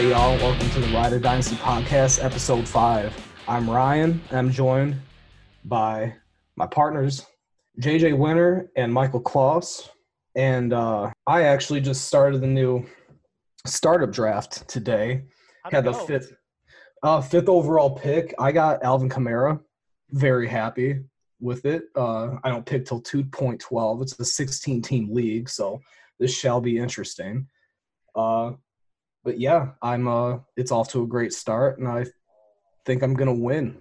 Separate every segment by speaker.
Speaker 1: Hey y'all, welcome to the Rider Dynasty Podcast, episode 5. I'm Ryan, and I'm joined by my partners, JJ Winter and Michael Kloss. And I actually just started the new startup draft today. Had the fifth overall pick. I got Alvin Kamara. Very happy with it. I don't pick till 2.12. It's a 16-team league, so this shall be interesting. But yeah, it's off to a great start, and I think I'm going to win.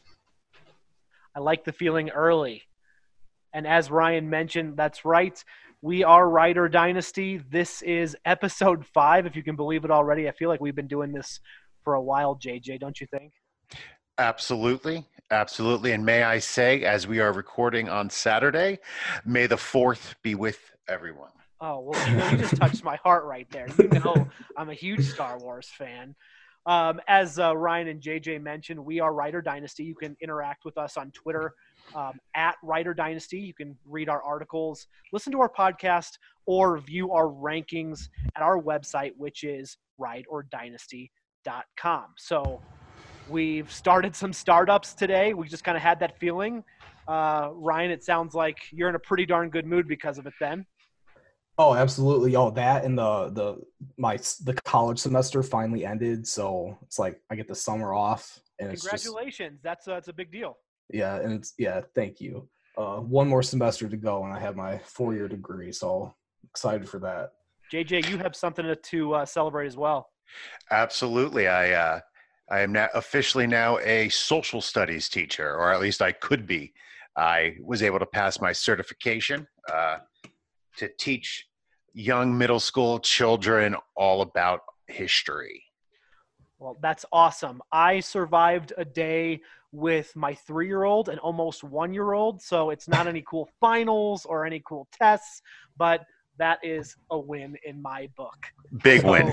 Speaker 2: I like the feeling early. And as Ryan mentioned, that's right. We are Rider Dynasty. This is episode 5, if you can believe it already. I feel like we've been doing this for a while, JJ, don't you think?
Speaker 3: Absolutely. Absolutely. And may I say, as we are recording on Saturday, may the 4th be with everyone.
Speaker 2: Oh, well, you just touched my heart right there. You know I'm a huge Star Wars fan. As Ryan and JJ mentioned, we are Rider Dynasty. You can interact with us on Twitter at Rider Dynasty. You can read our articles, listen to our podcast, or view our rankings at our website, which is rideordynasty.com. So we've started some startups today. We just kind of had that feeling. Ryan, it sounds like you're in a pretty darn good mood because of it then.
Speaker 1: Oh, absolutely. Oh, that and the college semester finally ended, so it's like I get the summer off, and
Speaker 2: Congratulations. That's a big deal.
Speaker 1: Yeah, and thank you. One more semester to go, and I have my 4-year degree, so excited for that.
Speaker 2: JJ, you have something to celebrate as well.
Speaker 3: Absolutely. I am now officially a social studies teacher, or at least I could be. I was able to pass my certification to teach young middle school children all about history.
Speaker 2: Well, that's awesome. I survived a day with my 3-year-old and almost 1-year-old, so it's not any cool finals or any cool tests, but that is a win in my book.
Speaker 3: Big win.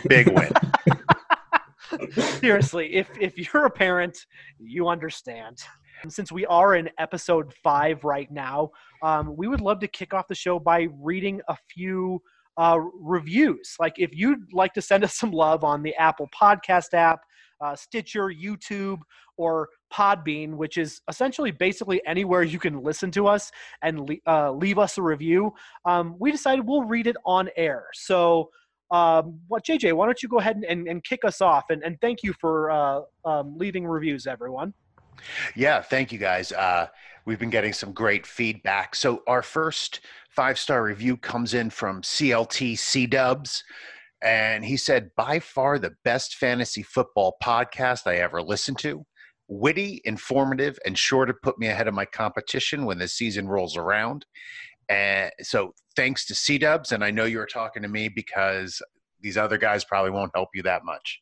Speaker 2: Seriously, if you're a parent, you understand. Since we are in episode 5 right now, we would love to kick off the show by reading a few reviews. Like if you'd like to send us some love on the Apple Podcast app, Stitcher, YouTube, or Podbean, which is essentially basically anywhere you can listen to us and leave us a review, we decided we'll read it on air. So JJ, why don't you go ahead and kick us off, and thank you for leaving reviews, everyone.
Speaker 3: Yeah, thank you guys. We've been getting some great feedback. So our first 5-star review comes in from CLT C-Dubs, and he said, by far the best fantasy football podcast I ever listened to. Witty, informative, and sure to put me ahead of my competition when the season rolls around. And so thanks to C-Dubs, and I know you were talking to me because these other guys probably won't help you that much.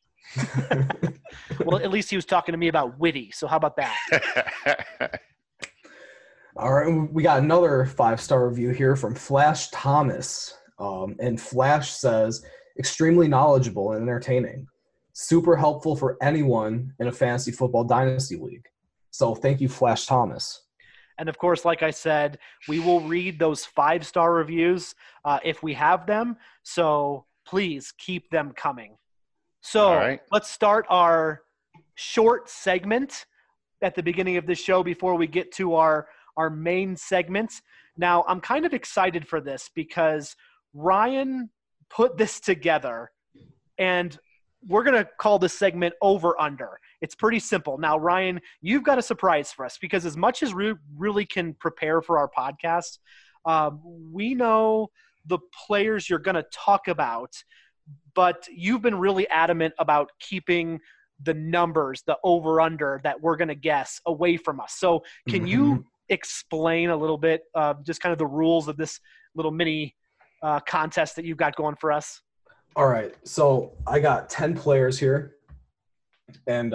Speaker 2: Well, at least he was talking to me about witty, so how about that?
Speaker 1: All right, we got another 5-star review here from Flash Thomas. And Flash says, extremely knowledgeable and entertaining. Super helpful for anyone in a fantasy football dynasty league. So thank you, Flash Thomas.
Speaker 2: And of course, like I said, we will read those 5-star reviews if we have them. So please keep them coming. So Let's start our short segment at the beginning of the show before we get to our main segment. Now, I'm kind of excited for this because Ryan put this together, and we're going to call this segment Over Under. It's pretty simple. Now, Ryan, you've got a surprise for us because as much as we really can prepare for our podcast, we know the players you're going to talk about, but you've been really adamant about keeping the numbers, the over-under that we're going to guess away from us. So can you explain a little bit just kind of the rules of this little mini contest that you've got going for us?
Speaker 1: All right. So I got 10 players here, and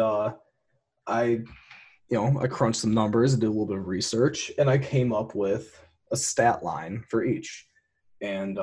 Speaker 1: I crunched some numbers and did a little bit of research, and I came up with a stat line for each. And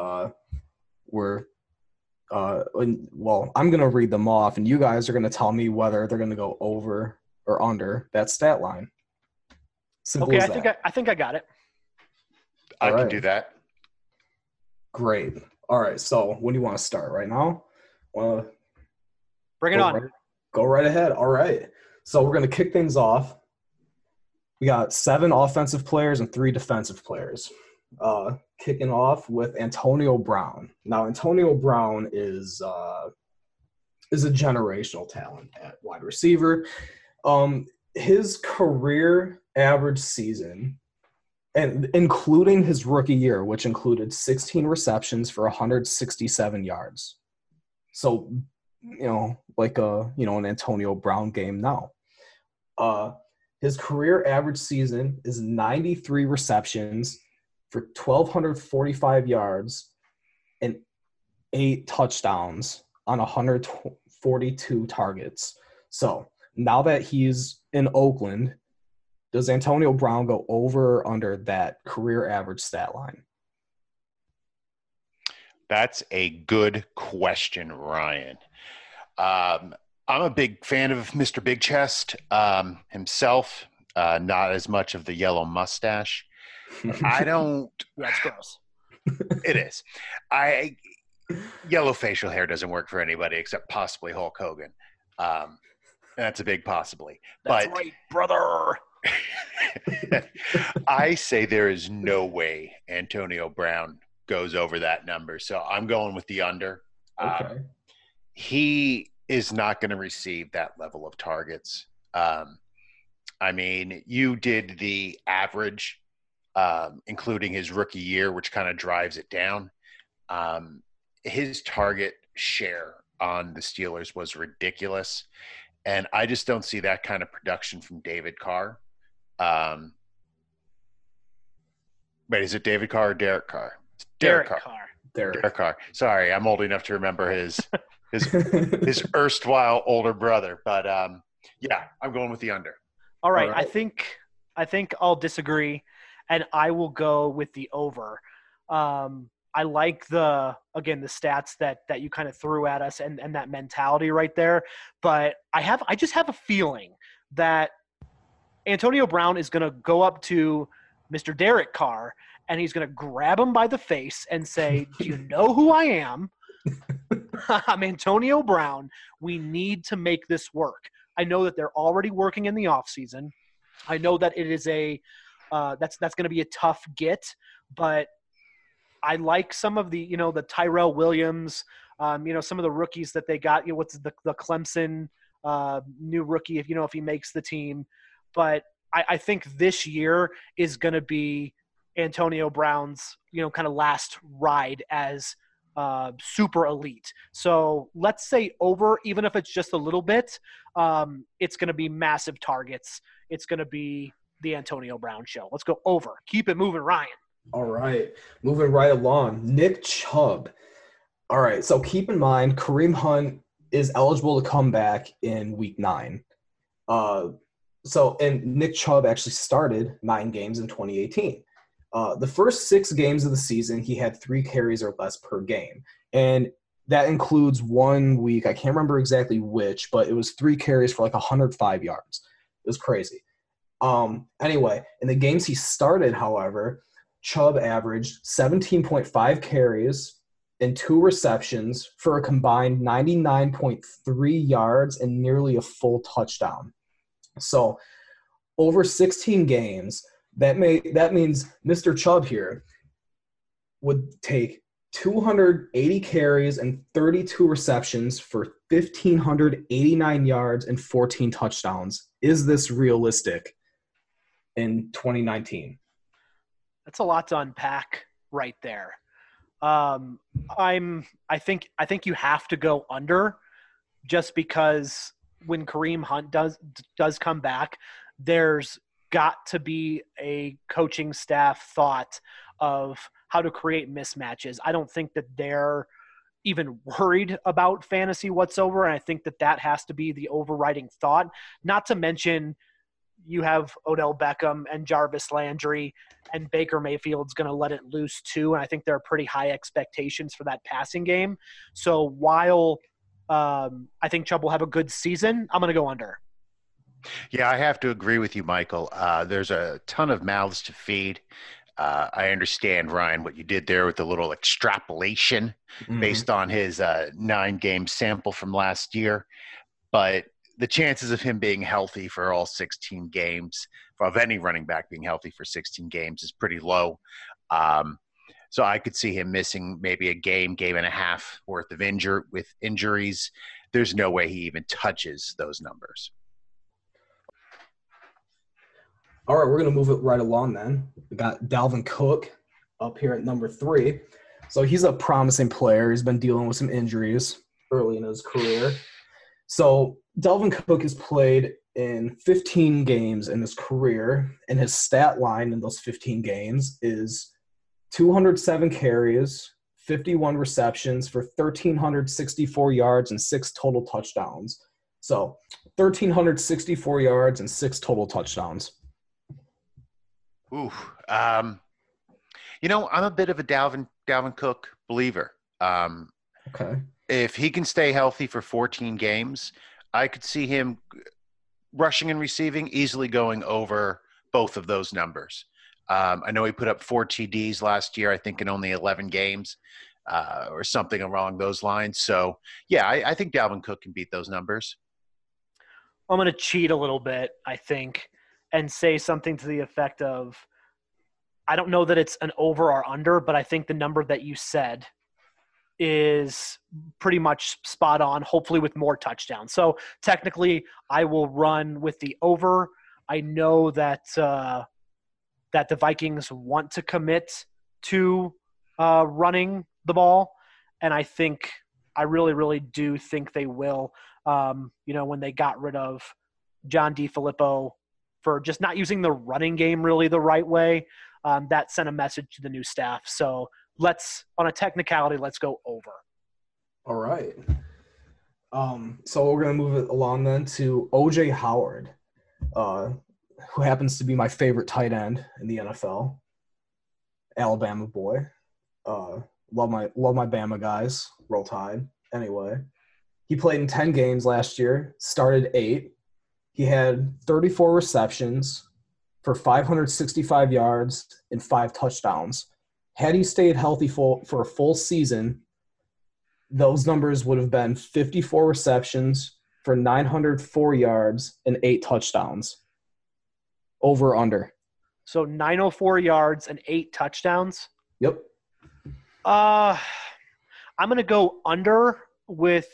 Speaker 1: I'm going to read them off, and you guys are going to tell me whether they're going to go over or under that stat line. Simple as that.
Speaker 2: I think I got it.
Speaker 3: I can do that.
Speaker 1: Great. All right. So when do you want to start? Right now?
Speaker 2: Bring it on.
Speaker 1: Go right ahead. All right. So we're going to kick things off. We got 7 offensive players and 3 defensive players. Kicking off with Antonio Brown. Now, Antonio Brown is a generational talent at wide receiver. His career average season, and including his rookie year, which included 16 receptions for 167 yards. So, like an Antonio Brown game now. His career average season is 93 receptions for 1,245 yards and 8 touchdowns on 142 targets. So now that he's in Oakland, does Antonio Brown go over or under that career average stat line?
Speaker 3: That's a good question, Ryan. I'm a big fan of Mr. Big Chest himself, not as much of the yellow mustache. I don't –
Speaker 2: That's gross.
Speaker 3: It is. Yellow facial hair doesn't work for anybody except possibly Hulk Hogan. That's a big possibly.
Speaker 2: That's right, brother.
Speaker 3: I say there is no way Antonio Brown goes over that number. So I'm going with the under.
Speaker 1: Okay.
Speaker 3: He is not going to receive that level of targets. I mean, you did the average, including his rookie year, which kind of drives it down. His target share on the Steelers was ridiculous. And I just don't see that kind of production from David Carr. Wait, is it David Carr or Derek Carr? It's
Speaker 2: Derek Carr.
Speaker 3: Derek Carr. Sorry, I'm old enough to remember his erstwhile older brother. But yeah, I'm going with the under.
Speaker 2: All right. I think I'll disagree, and I will go with the over. I like the stats that you kind of threw at us and that mentality right there. But I just have a feeling that Antonio Brown is going to go up to Mr. Derek Carr and he's going to grab him by the face and say, "Do you know who I am? I'm Antonio Brown. We need to make this work." I know that they're already working in the offseason. I know that it is that's going to be a tough get, but I like some of the, the Tyrell Williams, some of the rookies that they got, what's the Clemson new rookie, if he makes the team. But I think this year is going to be Antonio Brown's, kind of last ride as super elite. So let's say over, even if it's just a little bit, it's going to be massive targets. It's going to be the Antonio Brown show. Let's go over. Keep it moving, Ryan.
Speaker 1: All right, moving right along. Nick Chubb. All right, so keep in mind, Kareem Hunt is eligible to come back in Week 9. And Nick Chubb actually started 9 games in 2018. The first 6 games of the season, he had 3 carries or less per game. And that includes 1 week, I can't remember exactly which, but it was 3 carries for like 105 yards. It was crazy. Anyway, in the games he started, however, Chubb averaged 17.5 carries and 2 receptions for a combined 99.3 yards and nearly a full touchdown. So over 16 games, that means Mr. Chubb here would take 280 carries and 32 receptions for 1,589 yards and 14 touchdowns. Is this realistic in 2019?
Speaker 2: That's a lot to unpack right there. I think you have to go under, just because when Kareem Hunt does come back, there's got to be a coaching staff thought of how to create mismatches. I don't think that they're even worried about fantasy whatsoever, and I think that has to be the overriding thought. Not to mention, you have Odell Beckham and Jarvis Landry, and Baker Mayfield's going to let it loose too. And I think there are pretty high expectations for that passing game. So while I think Chubb will have a good season, I'm going to go under.
Speaker 3: Yeah, I have to agree with you, Michael. There's a ton of mouths to feed. I understand, Ryan, what you did there with the little extrapolation based on his 9-game sample from last year. But the chances of him being healthy for all 16 games, of any running back being healthy for 16 games, is pretty low. So I could see him missing maybe a game and a half worth of injuries. There's no way he even touches those numbers.
Speaker 1: All right, we're going to move it right along then. We got Dalvin Cook up here at number 3. So he's a promising player. He's been dealing with some injuries early in his career. So Dalvin Cook has played in 15 games in his career, and his stat line in those 15 games is 207 carries, 51 receptions for 1,364 yards and 6 total touchdowns. So 1,364 yards and 6 total touchdowns.
Speaker 3: Ooh, I'm a bit of a Dalvin Cook believer.
Speaker 1: Okay.
Speaker 3: If he can stay healthy for 14 games, I could see him rushing and receiving easily going over both of those numbers. I know he put up 4 TDs last year, I think in only 11 games or something along those lines. So, yeah, I think Dalvin Cook can beat those numbers.
Speaker 2: I'm going to cheat a little bit, I think, and say something to the effect of, I don't know that it's an over or under, but I think the number that you said is pretty much spot on, hopefully with more touchdowns. So technically I will run with the over. I know that that the Vikings want to commit to running the ball, and I really, really do think they will. When they got rid of John DeFilippo for just not using the running game really the right way, that sent a message to the new staff. So on a technicality, let's go over.
Speaker 1: All right. So we're going to move it along then to O.J. Howard, who happens to be my favorite tight end in the NFL. Alabama boy. Love my Bama guys. Roll Tide. Anyway, he played in 10 games last year, started 8. He had 34 receptions for 565 yards and 5 touchdowns. Had he stayed healthy for a full season, those numbers would have been 54 receptions for 904 yards and 8 touchdowns. Over under.
Speaker 2: So 904 yards and 8 touchdowns?
Speaker 1: Yep.
Speaker 2: I'm going to go under with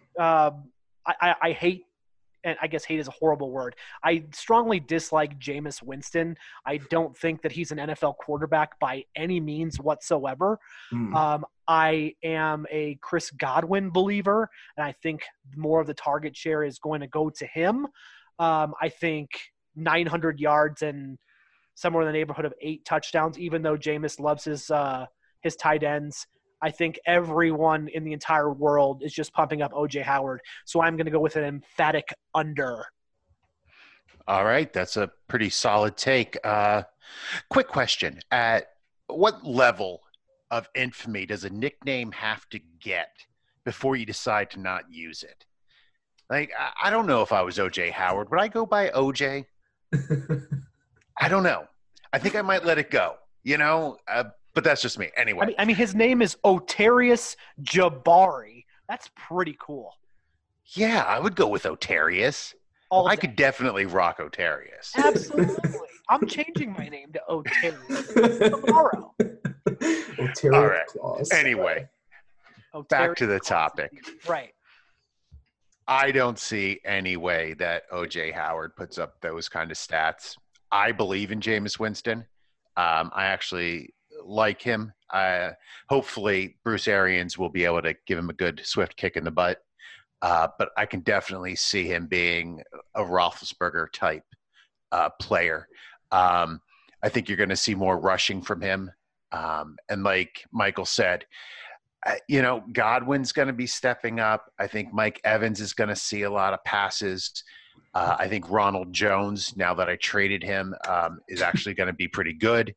Speaker 2: I hate, and I guess hate is a horrible word. I strongly dislike Jameis Winston. I don't think that he's an NFL quarterback by any means whatsoever. I am a Chris Godwin believer, and I think more of the target share is going to go to him. I think 900 yards and somewhere in the neighborhood of 8 touchdowns, even though Jameis loves his tight ends. I think everyone in the entire world is just pumping up O.J. Howard. So I'm going to go with an emphatic under.
Speaker 3: All right. That's a pretty solid take. Quick question. At what level of infamy does a nickname have to get before you decide to not use it? Like, I don't know if I was O.J. Howard. Would I go by O.J.? I don't know. I think I might let it go, but that's just me. Anyway.
Speaker 2: I mean, his name is Otarius Jabari. That's pretty cool.
Speaker 3: Yeah, I would go with Otarius. I could definitely rock Otarius.
Speaker 2: Absolutely. I'm changing my name to Otarius tomorrow.
Speaker 1: Otarius.
Speaker 3: All right.
Speaker 1: Claus.
Speaker 3: Anyway, back to the topic.
Speaker 2: Right.
Speaker 3: I don't see any way that O.J. Howard puts up those kind of stats. I believe in Jameis Winston. I actually like him. Hopefully Bruce Arians will be able to give him a good swift kick in the butt. But I can definitely see him being a Roethlisberger type player. I think you're going to see more rushing from him. And like Michael said, Godwin's going to be stepping up. I think Mike Evans is going to see a lot of passes. I think Ronald Jones, now that I traded him, is actually going to be pretty good.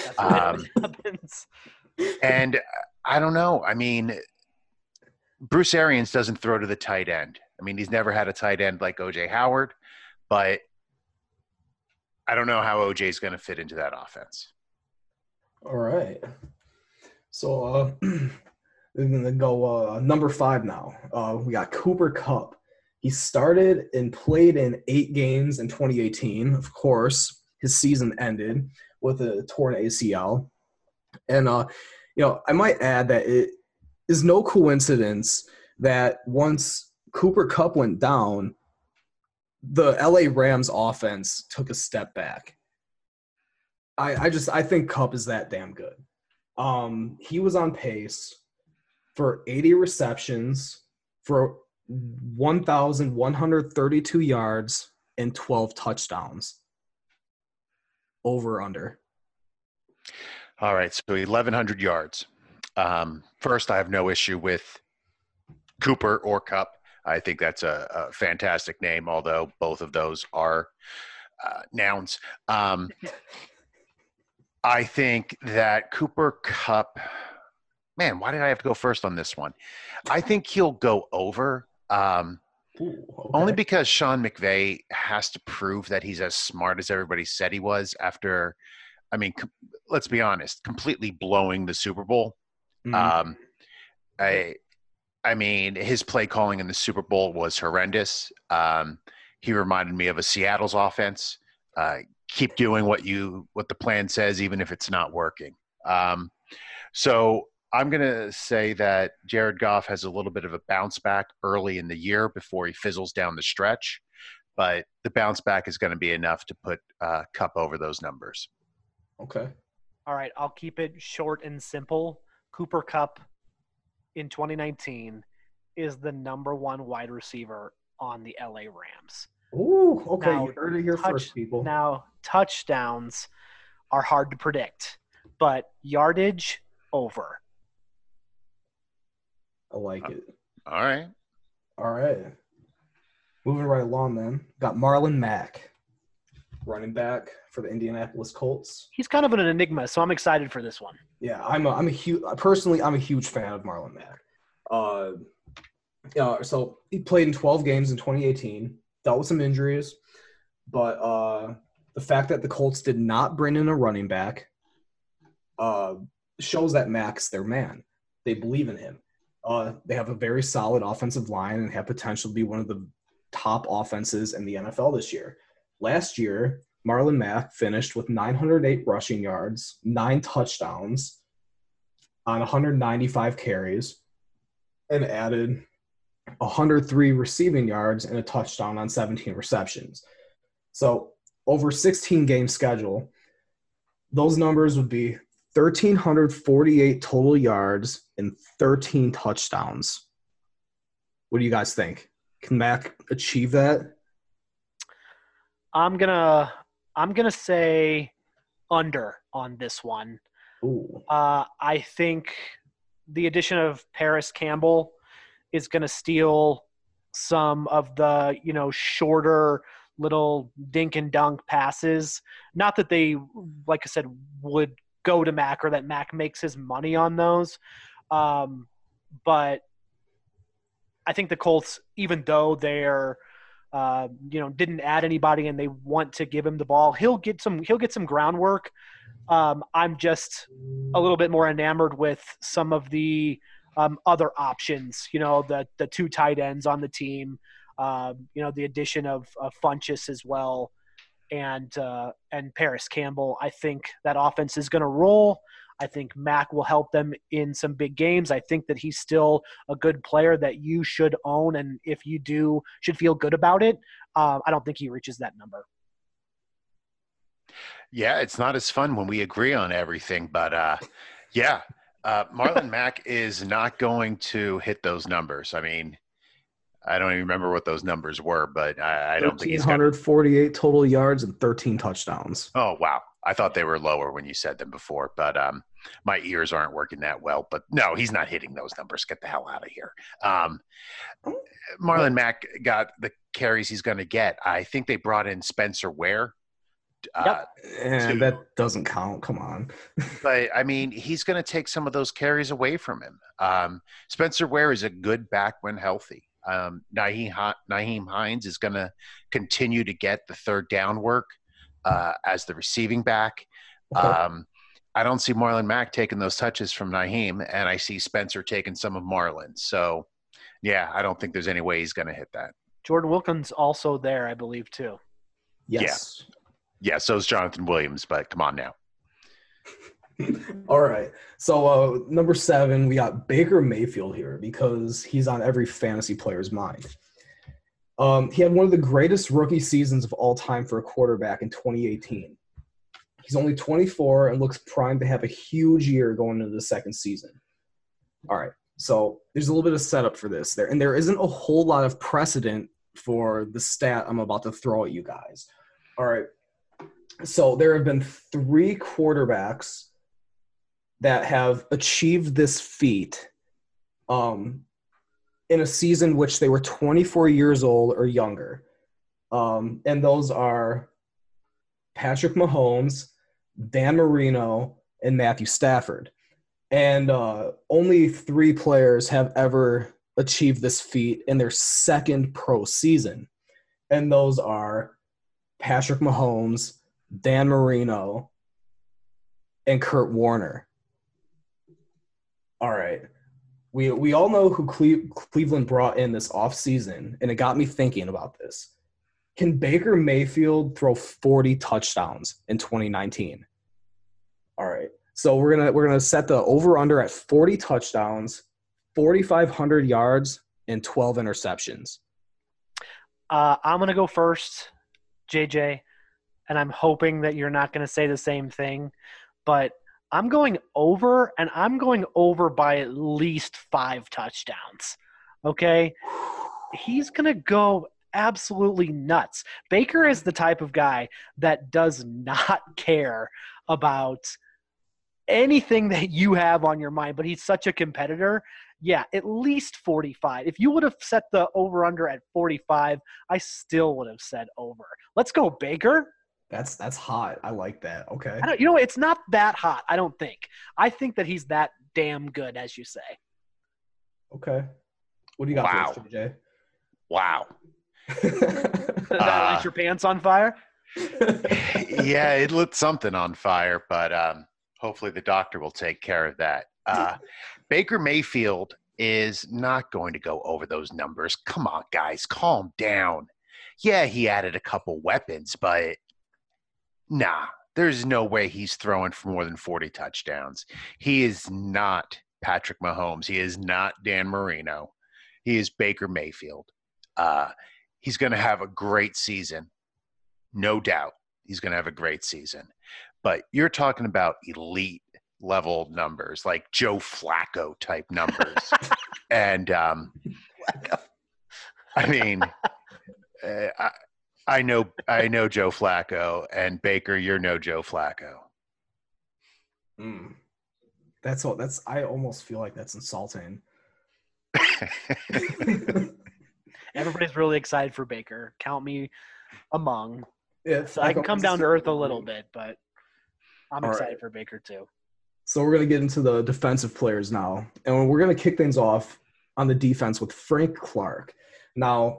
Speaker 3: And I don't know. I mean, Bruce Arians doesn't throw to the tight end. I mean, he's never had a tight end like O.J. Howard, but I don't know how O.J. is going to fit into that offense.
Speaker 1: All right. So we're going to go number 5 now. We got Cooper Kupp. He started and played in 8 games in 2018. Of course, his season ended with a torn ACL. And, I might add that it is no coincidence that once Cooper Kupp went down, the LA Rams offense took a step back. I think Kupp is that damn good. He was on pace for 80 receptions for 1,132 yards and 12 touchdowns. Over under.
Speaker 3: All right, so 1,100 yards. First, I have no issue with Cooper or Kupp. I think that's a fantastic name, although both of those are nouns. I think that Cooper Kupp, man, why did I have to go first on this one? I think he'll go over. Only because Sean McVay has to prove that he's as smart as everybody said he was after, let's be honest, completely blowing the Super Bowl. Mm-hmm. His play calling in the Super Bowl was horrendous. He reminded me of a Seattle's offense. Keep doing what the plan says, even if it's not working. So I'm going to say that Jared Goff has a little bit of a bounce back early in the year before he fizzles down the stretch. But the bounce back is going to be enough to put Kupp over those numbers.
Speaker 1: Okay.
Speaker 2: All right. I'll keep it short and simple. Cooper Kupp in 2019 is the number 1 wide receiver on the LA Rams.
Speaker 1: Ooh, okay. Now, you heard it here first, people.
Speaker 2: Now, touchdowns are hard to predict, but yardage over.
Speaker 1: I like it.
Speaker 3: All right.
Speaker 1: Moving right along then. Got Marlon Mack, running back for the Indianapolis Colts.
Speaker 2: He's kind of an enigma, so I'm excited for this one.
Speaker 1: Yeah, I'm a huge fan of Marlon Mack. So he played in 12 games in 2018, dealt with some injuries, but the fact that the Colts did not bring in a running back shows that Mack's their man. They believe in him. They have a very solid offensive line and have potential to be one of the top offenses in the NFL this year. Last year, Marlon Mack finished with 908 rushing yards, 9 touchdowns on 195 carries, and added 103 receiving yards and a touchdown on 17 receptions. So over 16-game schedule, those numbers would be 1,348 total yards and 13 touchdowns. What do you guys think? Can Mack achieve that?
Speaker 2: I'm gonna say under on this one.
Speaker 1: Ooh.
Speaker 2: I think the addition of Paris Campbell is going to steal some of the, shorter little dink and dunk passes. Not that they, like I said, would go to Mack or that Mack makes his money on those. But I think the Colts, even though they're, didn't add anybody and they want to give him the ball, he'll get some groundwork. I'm just a little bit more enamored with some of the other options, the 2 tight ends on the team, the addition of Funchess as well, and Paris Campbell. I think that offense is going to roll. I think Mack will help them in some big games. I think that he's still a good player that you should own, and if you do, should feel good about it. I don't think he reaches that number.
Speaker 3: Yeah, it's not as fun when we agree on everything, but Marlon Mack is not going to hit those numbers. I mean, I don't even remember what those numbers were, but I don't think he's
Speaker 1: 148 total yards and 13 touchdowns.
Speaker 3: Oh, wow. I thought they were lower when you said them before, but my ears aren't working that well. But no, he's not hitting those numbers. Get the hell out of here. Marlon Mack got the carries he's going to get. I think they brought in Spencer Ware.
Speaker 1: And that doesn't count. Come on.
Speaker 3: But, he's going to take some of those carries away from him. Spencer Ware is a good back when healthy. Nyheim Hines is going to continue to get the third down work as the receiving back.
Speaker 1: Okay.
Speaker 3: I don't see Marlon Mack taking those touches from Nyheim, and I see Spencer taking some of Marlon's. So, yeah, I don't think there's any way he's going to hit that.
Speaker 2: Jordan Wilkins also there, I believe, too.
Speaker 1: Yes.
Speaker 3: Yeah, so is Jonathan Williams, but come on now.
Speaker 1: All right. So number 7, we got Baker Mayfield here because he's on every fantasy player's mind. He had one of the greatest rookie seasons of all time for a quarterback in 2018. He's only 24 and looks primed to have a huge year going into the second season. All right. So there's a little bit of setup for this there, and there isn't a whole lot of precedent for the stat I'm about to throw at you guys. All right. So there have been 3 quarterbacks that have achieved this feat in a season which they were 24 years old or younger. And those are Patrick Mahomes, Dan Marino, and Matthew Stafford. And only 3 players have ever achieved this feat in their second pro season. And those are Patrick Mahomes, Dan Marino, and Kurt Warner. All right. We all know who Cleveland brought in this offseason, and it got me thinking about this. Can Baker Mayfield throw 40 touchdowns in 2019? All right. So we're gonna set the over-under at 40 touchdowns, 4,500 yards, and 12 interceptions.
Speaker 2: I'm going to go first, JJ, and I'm hoping that you're not going to say the same thing, but I'm going over, and I'm going over by at least 5 touchdowns, okay? He's going to go absolutely nuts. Baker is the type of guy that does not care about anything that you have on your mind, but he's such a competitor. Yeah, at least 45. If you would have set the over-under at 45, I still would have said over. Let's go, Baker.
Speaker 1: That's hot. I like that. Okay.
Speaker 2: It's not that hot, I don't think. I think that he's that damn good, as you say.
Speaker 1: Okay. What do you got for us, JJ?
Speaker 3: Wow.
Speaker 2: That light your pants on fire?
Speaker 3: Yeah, it lit something on fire, but hopefully the doctor will take care of that. Baker Mayfield is not going to go over those numbers. Come on, guys, calm down. Yeah, he added a couple weapons, but nah, there's no way he's throwing for more than 40 touchdowns. He is not Patrick Mahomes. He is not Dan Marino. He is Baker Mayfield. He's going to have a great season. No doubt he's going to have a great season. But you're talking about elite level numbers, like Joe Flacco type numbers. And I mean, I know Joe Flacco, and Baker, you're no Joe Flacco.
Speaker 1: I almost feel like that's insulting.
Speaker 2: Everybody's really excited for Baker. Count me among.
Speaker 1: So
Speaker 2: I can come down to earth a little bit, but I'm excited for Baker too.
Speaker 1: So we're going to get into the defensive players now, and we're going to kick things off on the defense with Frank Clark. Now,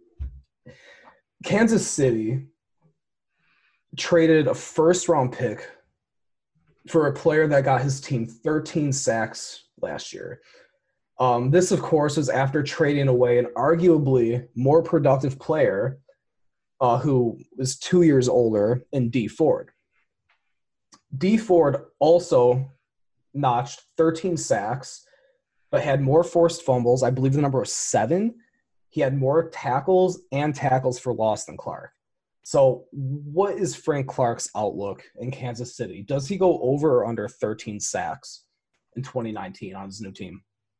Speaker 1: Kansas City traded a first-round pick for a player that got his team 13 sacks last year. This, of course, was after trading away an arguably more productive player who was 2 years older in Dee Ford. Dee Ford also notched 13 sacks, but had more forced fumbles. I believe the number was 7. He had more tackles and tackles for loss than Clark. So what is Frank Clark's outlook in Kansas City? Does he go over or under 13 sacks in 2019 on his new team?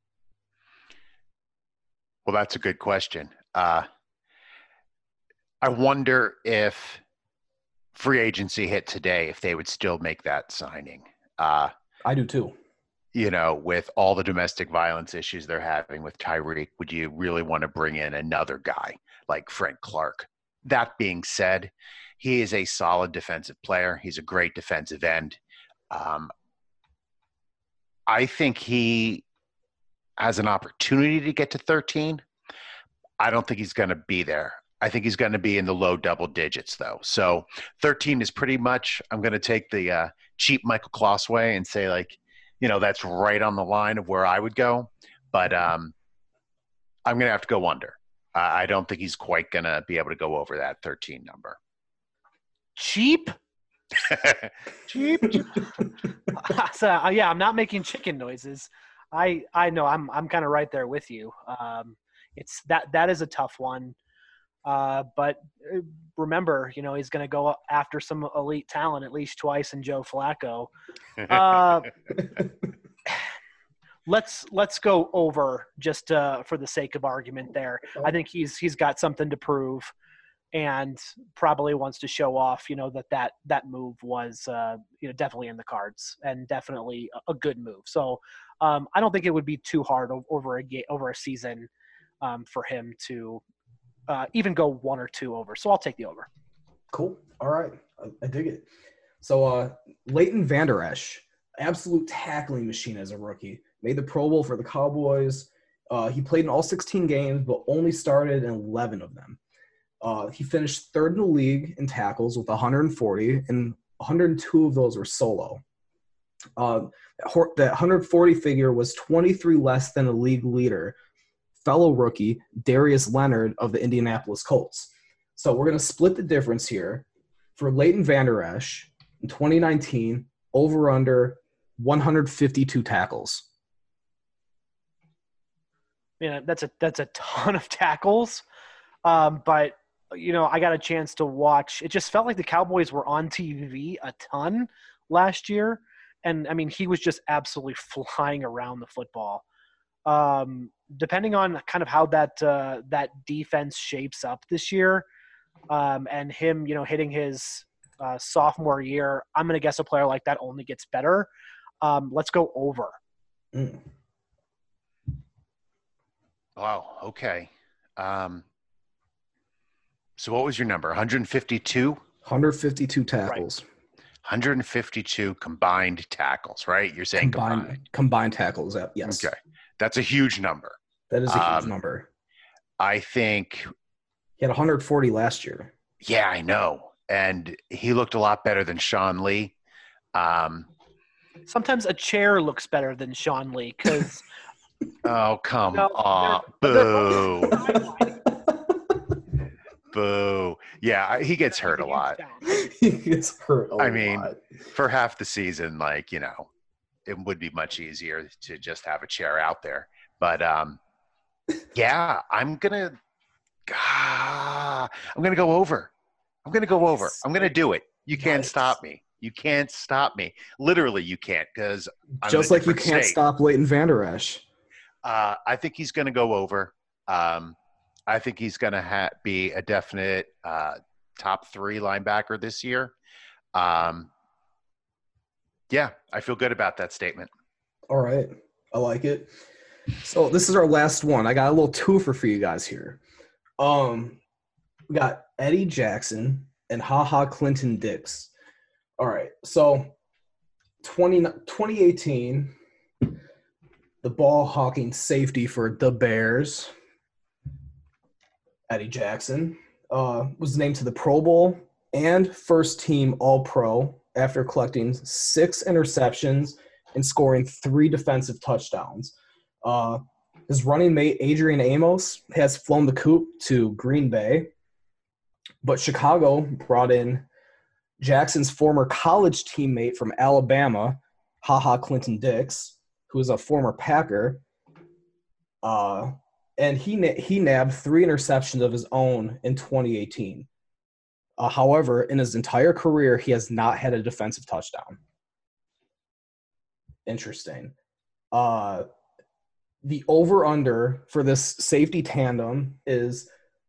Speaker 3: Well, that's a good question. I wonder if free agency hit today, if they would still make that signing.
Speaker 1: I do too.
Speaker 3: You know, with all the domestic violence issues they're having with Tyreek, would you really want to bring in another guy like Frank Clark? That being said, he is a solid defensive player. He's a great defensive end. I think he has an opportunity to get to 13. I don't think he's going to be there. I think he's going to be in the low double digits, though. So 13 is pretty much – I'm going to take the cheap Michael Kloss way and say, like, that's right on the line of where I would go. But I'm going to have to go under. I don't think he's quite going to be able to go over that 13 number.
Speaker 2: Cheap? Cheap? So, yeah, I'm not making chicken noises. I know I'm kind of right there with you. It's that is a tough one. But remember, he's going to go after some elite talent at least twice in Joe Flacco. Let's go over just for the sake of argument there. I think he's got something to prove and probably wants to show off, that move was, definitely in the cards and definitely a good move. So I don't think it would be too hard over a season for him to even go 1 or 2 over. So I'll take the over.
Speaker 1: Cool. All right. I dig it. So Leighton Vander Esch, absolute tackling machine as a rookie. Made the Pro Bowl for the Cowboys. He played in all 16 games, but only started in 11 of them. He finished 3rd in the league in tackles with 140, and 102 of those were solo. That 140 figure was 23 less than a league leader, fellow rookie Darius Leonard of the Indianapolis Colts. So we're going to split the difference here. For Leighton Vander Esch in 2019, over under 152 tackles.
Speaker 2: Yeah, that's a ton of tackles. But I got a chance to watch. It just felt like the Cowboys were on TV a ton last year, and I mean he was just absolutely flying around the football. Depending on kind of how that defense shapes up this year, and him, hitting his sophomore year, I'm going to guess a player like that only gets better. Let's go over.
Speaker 3: Wow. Okay. So what was your number? 152?
Speaker 1: 152 tackles.
Speaker 3: Right. 152 combined tackles, right? You're saying
Speaker 1: combined tackles. Yes.
Speaker 3: Okay. That's a huge number.
Speaker 1: That is a huge number.
Speaker 3: I think
Speaker 1: he had 140 last year.
Speaker 3: Yeah, I know. And he looked a lot better than Sean Lee.
Speaker 2: Sometimes a chair looks better than Sean Lee because
Speaker 3: oh, come on. Boo. Boo. Yeah, he gets hurt a lot.
Speaker 1: He gets hurt a lot.
Speaker 3: I mean, for half the season, it would be much easier to just have a chair out there. But, yeah, I'm going to go over. I'm going to go over. I'm going to do it. You can't stop me. You can't stop me. Literally, you can't because
Speaker 1: just like you can't stop Leighton Vander Esch.
Speaker 3: I think he's going to go over. I think he's going to be a definite top 3 linebacker this year. Yeah, I feel good about that statement.
Speaker 1: All right. I like it. So this is our last one. I got a little twofer for you guys here. We got Eddie Jackson and Clinton Dix. All right. So 2018, the ball hawking safety for the Bears, Eddie Jackson, was named to the Pro Bowl and first team All-Pro after collecting 6 interceptions and scoring 3 defensive touchdowns. His running mate, Adrian Amos, has flown the coop to Green Bay, but Chicago brought in Jackson's former college teammate from Alabama, Clinton Dix, who is a former Packer, and he nabbed 3 interceptions of his own in 2018. However, in his entire career, he has not had a defensive touchdown. Interesting. The over-under for this safety tandem is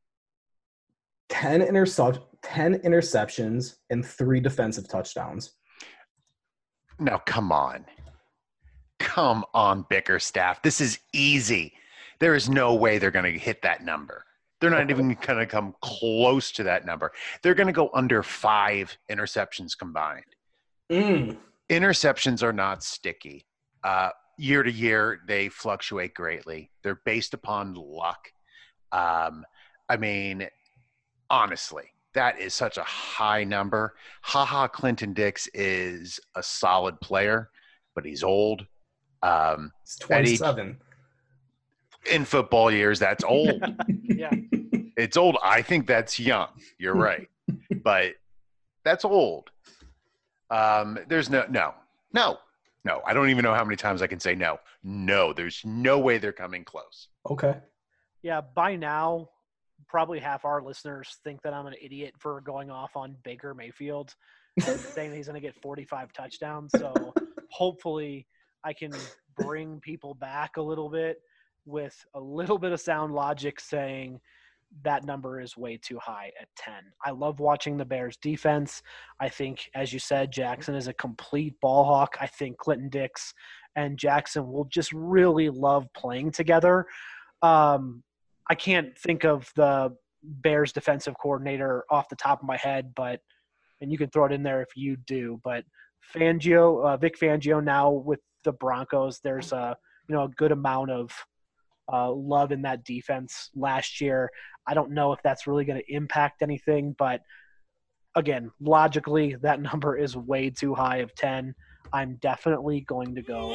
Speaker 1: 10 interceptions and 3 defensive touchdowns.
Speaker 3: Now, come on. Come on, Bickerstaff. This is easy. There is no way they're going to hit that number. They're not even going to come close to that number. They're going to go under 5 interceptions combined. Interceptions are not sticky. Year to year, they fluctuate greatly. They're based upon luck. I mean, honestly, that is such a high number. HaHa Clinton Dix is a solid player, but he's old.
Speaker 1: He's 27.
Speaker 3: In football years, that's old.
Speaker 2: Yeah.
Speaker 3: It's old. I think that's young. You're right. But that's old. There's no. I don't even know how many times I can say no. No, there's no way they're coming close.
Speaker 1: Okay.
Speaker 2: Yeah, by now, probably half our listeners think that I'm an idiot for going off on Baker Mayfield, saying that he's going to get 45 touchdowns. So hopefully I can bring people back a little bit with a little bit of sound logic saying that number is way too high at 10. I love watching the Bears defense. I think, as you said, Jackson is a complete ball hawk. I think Clinton Dix and Jackson will just really love playing together. I can't think of the Bears defensive coordinator off the top of my head, and you can throw it in there if you do, but Vic Fangio now with the Broncos, there's a good amount of love in that defense last year. I don't know if that's really going to impact anything, but again, logically, that number is way too high of 10. I'm definitely going to go.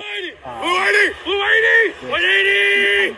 Speaker 2: 180!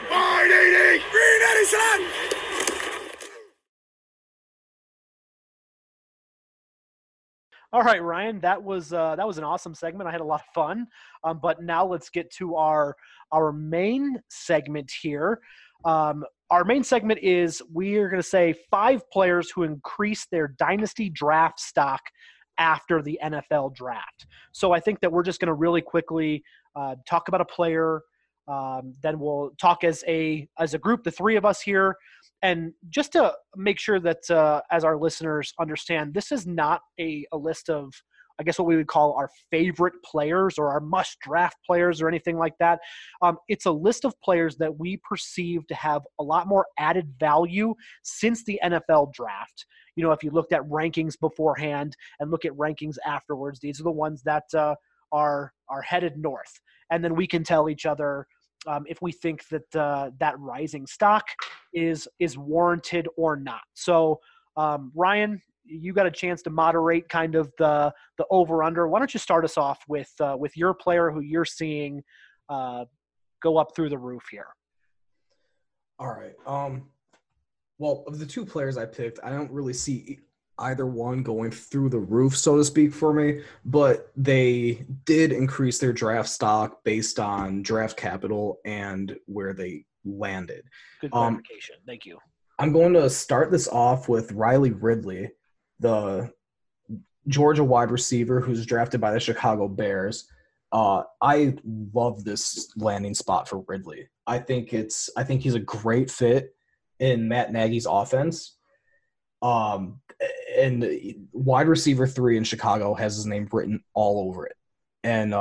Speaker 2: All right, Ryan, that was an awesome segment. I had a lot of fun. But now let's get to our main segment here. Our main segment is we are going to say 5 players who increased their dynasty draft stock after the NFL draft. So I think that we're just going to really quickly talk about a player. Then we'll talk as a group, the 3 of us here. And just to make sure that as our listeners understand, this is not a list of, I guess, what we would call our favorite players or our must-draft players or anything like that. It's a list of players that we perceive to have a lot more added value since the NFL draft. If you looked at rankings beforehand and look at rankings afterwards, these are the ones that are headed north. And then we can tell each other if we think that that rising stock is warranted or not. So, Ryan, you got a chance to moderate kind of the over-under. Why don't you start us off with your player who you're seeing go up through the roof here?
Speaker 1: All right. Well, of the 2 players I picked, I don't really see either one going through the roof, so to speak, for me, but they did increase their draft stock based on draft capital and where they landed.
Speaker 2: Good clarification. Thank you.
Speaker 1: I'm going to start this off with Riley Ridley, the Georgia wide receiver who's drafted by the Chicago Bears. I love this landing spot for Ridley. I think he's a great fit in Matt Nagy's offense. And wide receiver 3 in Chicago has his name written all over it. And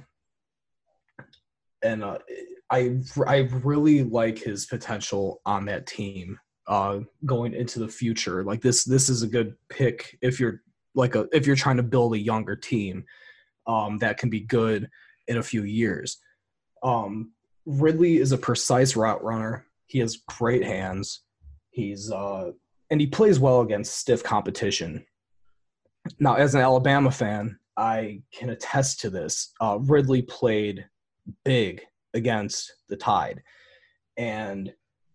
Speaker 1: I really like his potential on that team going into the future. Like this is a good pick if you're trying to build a younger team that can be good in a few years. Ridley is a precise route runner. He has great hands. And he plays well against stiff competition. Now, as an Alabama fan, I can attest to this. Ridley played big against the Tide, and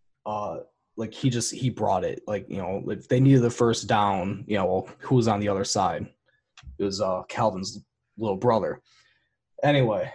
Speaker 1: he brought it. If they needed the first down, who was on the other side? It was Calvin's little brother. Anyway,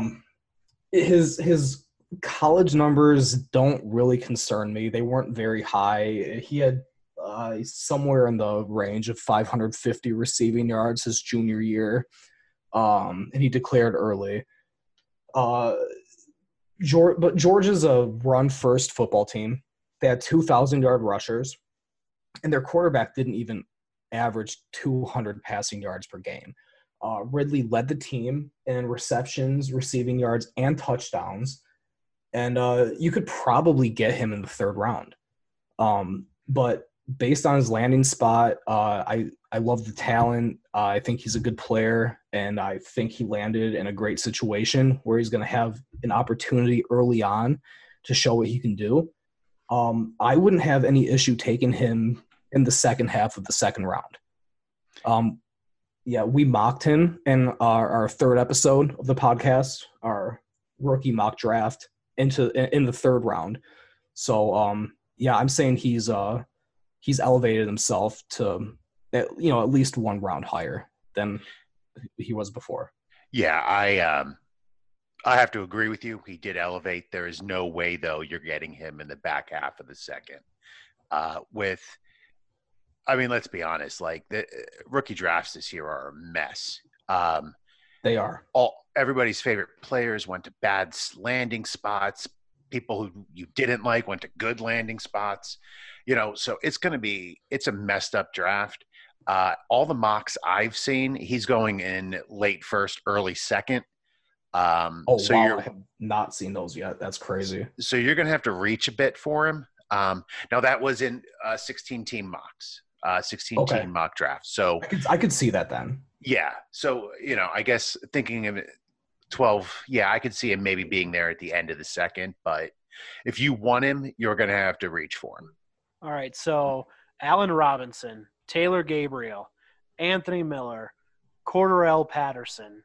Speaker 1: his college numbers don't really concern me. They weren't very high. He had somewhere in the range of 550 receiving yards his junior year, and he declared early. But Georgia's a run-first football team. They had 2,000-yard rushers, and their quarterback didn't even average 200 passing yards per game. Ridley led the team in receptions, receiving yards, and touchdowns, and you could probably get him in the 3rd round. But based on his landing spot, I love the talent. I think he's a good player, and I think he landed in a great situation where he's going to have an opportunity early on to show what he can do. I wouldn't have any issue taking him in the second half of the second round. Yeah, we mocked him in our third episode of the podcast, our rookie mock draft in the third round. So yeah, I'm saying he's elevated himself to at least one round higher than he was before.
Speaker 3: Yeah, I have to agree with you. He did elevate. There is no way though you're getting him in the back half of the second. Let's be honest. Like the rookie drafts this year are a mess.
Speaker 1: They are.
Speaker 3: Everybody's favorite players went to bad landing spots. People who you didn't like went to good landing spots. So it's a messed up draft. All the mocks I've seen, he's going in late first, early second.
Speaker 1: I have not seen those yet. That's crazy.
Speaker 3: So you're going to have to reach a bit for him. Now that was in 16-team mocks. 16-team mock draft. So
Speaker 1: I could see that then.
Speaker 3: Yeah. So, I guess thinking of it, 12, I could see him maybe being there at the end of the second. But if you want him, you're going to have to reach for him.
Speaker 2: All right. So Allen Robinson, Taylor Gabriel, Anthony Miller, Cordarrelle Patterson,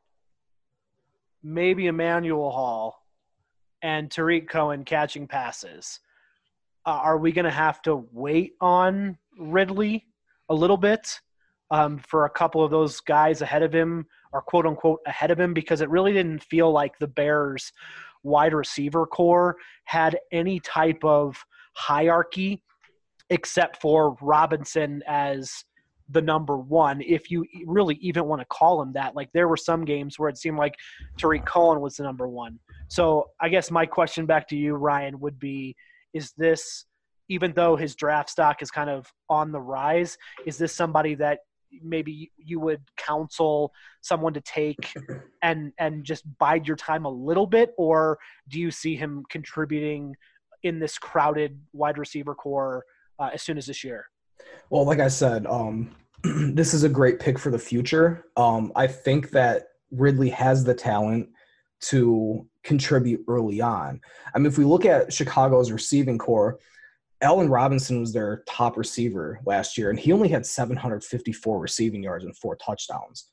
Speaker 2: maybe Emmanuel Hall, and Tarik Cohen catching passes. Are we going to have to wait on Ridley a little bit for a couple of those guys ahead of him, or quote unquote ahead of him? Because it really didn't feel like the Bears wide receiver core had any type of hierarchy except for Robinson as the number one, if you really even want to call him that. Like there were some games where it seemed like Tarik Cohen was the number one. So I guess my question back to you, Ryan, would be, is this, even though his draft stock is kind of on the rise, is this somebody that maybe you would counsel someone to take and just bide your time a little bit? Or do you see him contributing in this crowded wide receiver core as soon as this year?
Speaker 1: Well, like I said, this is a great pick for the future. I think that Ridley has the talent to contribute early on. I mean, if we look at Chicago's receiving core, Allen Robinson was their top receiver last year, and he only had 754 receiving yards and 4 touchdowns.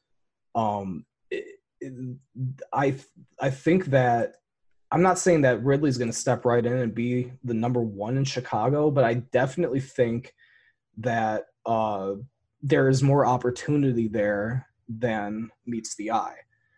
Speaker 1: I think that I'm not saying that Ridley's going to step right in and be the number one in Chicago, but I definitely think that there is more opportunity there than meets the eye.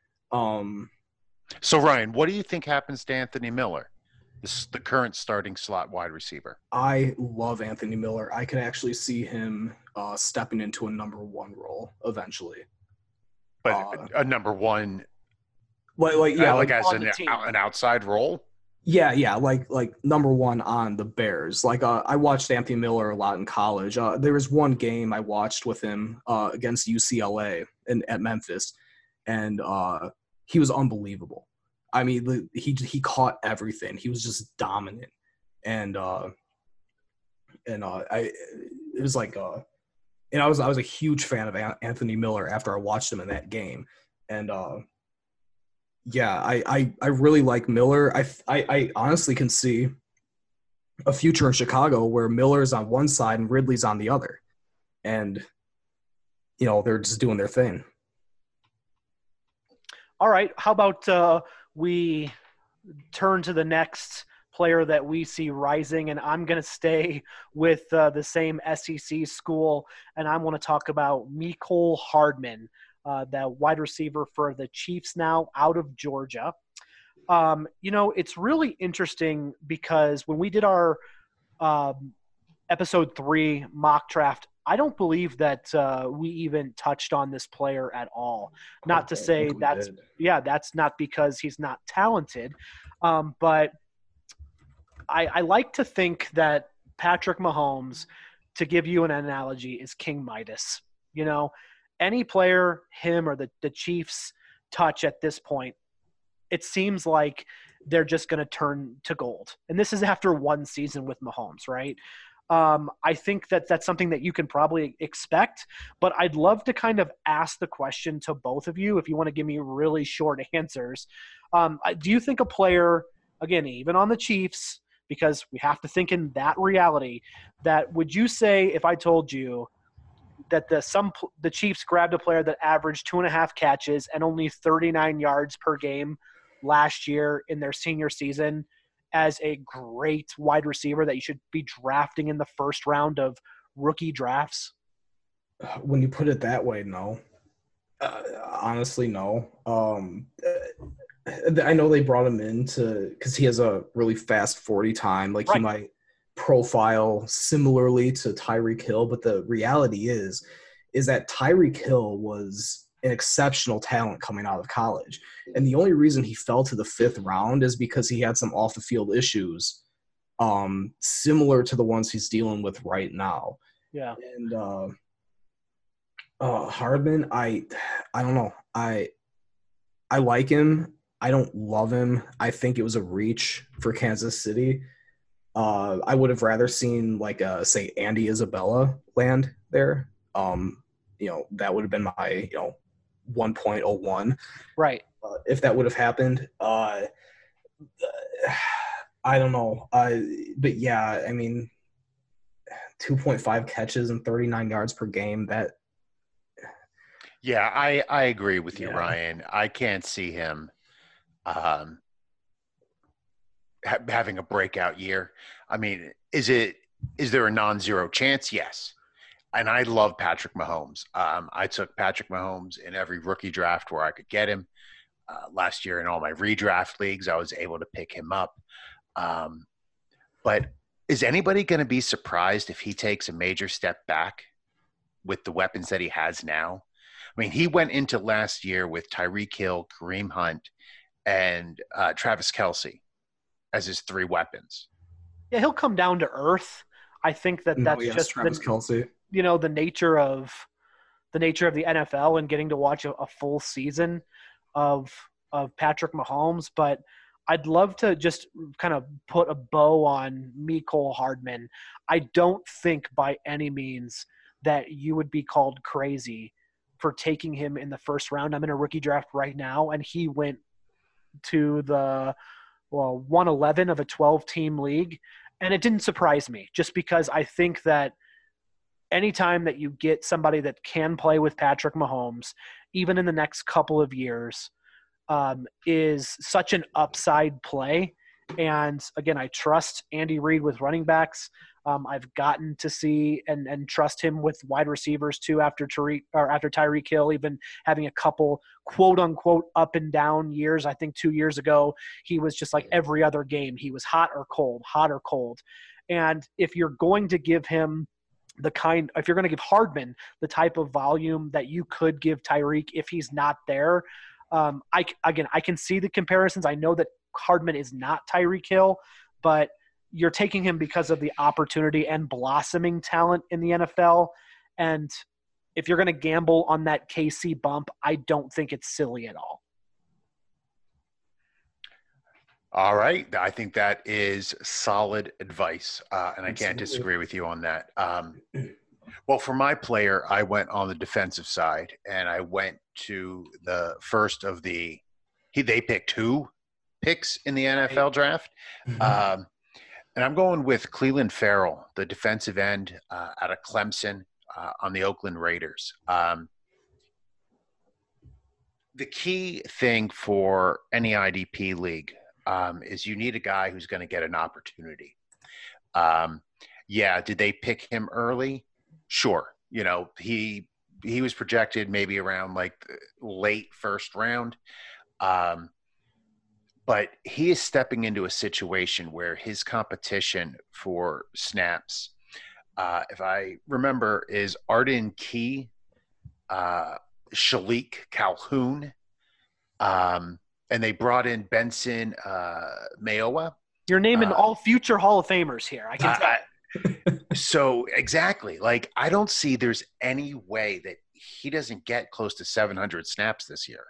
Speaker 3: So, Ryan, what do you think happens to Anthony Miller, the current starting slot wide receiver?
Speaker 1: I love Anthony Miller. I could actually see him stepping into a number one role eventually.
Speaker 3: But a number one,
Speaker 1: like
Speaker 3: as an outside role?
Speaker 1: Yeah, like number one on the Bears. Like I watched Anthony Miller a lot in college. There was one game I watched with him against UCLA at Memphis, and he was unbelievable. I mean, he caught everything. He was just dominant, and I was a huge fan of Anthony Miller after I watched him in that game, and I really like Miller. I honestly can see a future in Chicago where Miller's on one side and Ridley's on the other, and they're just doing their thing.
Speaker 2: All right. How about we turn to the next player that we see rising, and I'm going to stay with the same SEC school, and I want to talk about Mecole Hardman, the wide receiver for the Chiefs now out of Georgia. It's really interesting because when we did our episode 3 mock draft, I don't believe that we even touched on this player at all. Not to say that's not because he's not talented, but I like to think that Patrick Mahomes, to give you an analogy, is King Midas. Any player him or the Chiefs touch at this point, it seems like they're just going to turn to gold. And this is after one season with Mahomes, right? I think that that's something that you can probably expect, but I'd love to kind of ask the question to both of you if you want to give me really short answers. Do you think a player, again, even on the Chiefs, because we have to think in that reality. That would you say if I told you that the Chiefs grabbed a player that averaged 2.5 catches and only 39 yards per game last year in their senior season as a great wide receiver that you should be drafting in the first round of rookie drafts?
Speaker 1: When you put it that way, no. Honestly, no. I know they brought him in because he has a really fast 40 time. Like,
Speaker 2: right.
Speaker 1: He might profile similarly to Tyreek Hill, but the reality is that Tyreek Hill was an exceptional talent coming out of college. And the only reason he fell to the 5th round is because he had some off the field issues, similar to the ones he's dealing with right now.
Speaker 2: Yeah.
Speaker 1: And Hardman, I don't know. I like him. I don't love him. I think it was a reach for Kansas City. I would have rather seen say Andy Isabella land there. That would have been my 1.01.
Speaker 2: Right.
Speaker 1: If that would have happened. I don't know. But yeah, I mean, 2.5 catches and 39 yards per game.
Speaker 3: Yeah, I agree with you, Ryan. I can't see him having a breakout year. I mean, is there a non-zero chance? Yes. And I love Patrick Mahomes. I took Patrick Mahomes in every rookie draft where I could get him. Last year in all my redraft leagues, I was able to pick him up. But is anybody going to be surprised if he takes a major step back with the weapons that he has now? I mean, he went into last year with Tyreek Hill, Kareem Hunt, and Travis Kelce as his 3 weapons.
Speaker 2: Yeah, he'll come down to earth. I think that's just
Speaker 1: Travis Kelce.
Speaker 2: The nature of the NFL and getting to watch a full season of Patrick Mahomes. But I'd love to just kind of put a bow on Mecole Hardman. I don't think by any means that you would be called crazy for taking him in the first round. I'm in a rookie draft right now, and he went to the 111 of a 12-team league, and it didn't surprise me just because I think that anytime that you get somebody that can play with Patrick Mahomes, even in the next couple of years, is such an upside play. And again, I trust Andy Reid with running backs. I've gotten to see and trust him with wide receivers too after Tyreek Hill, even having a couple quote unquote up and down years. I think 2 years ago, he was just like every other game. He was hot or cold. And if you're going to give him if you're going to give Hardman the type of volume that you could give Tyreek if he's not there, I can see the comparisons. I know that Hardman is not Tyreek Hill, but you're taking him because of the opportunity and blossoming talent in the NFL. And if you're going to gamble on that KC bump, I don't think it's silly at all.
Speaker 3: All right. I think that is solid advice. And I can't disagree with you on that. Well, for my player, I went on the defensive side, and I went to the first of they picked 2 picks in the NFL draft. And I'm going with Clelin Ferrell, the defensive end out of Clemson on the Oakland Raiders. The key thing for any IDP league is you need a guy who's going to get an opportunity. Did they pick him early? Sure. He was projected maybe around late first round. But he is stepping into a situation where his competition for snaps, if I remember, is Arden Key, Shalik Calhoun, and they brought in Benson Mayowa.
Speaker 2: You're naming all future Hall of Famers here. I can tell.
Speaker 3: So exactly. I don't see there's any way that he doesn't get close to 700 snaps this year.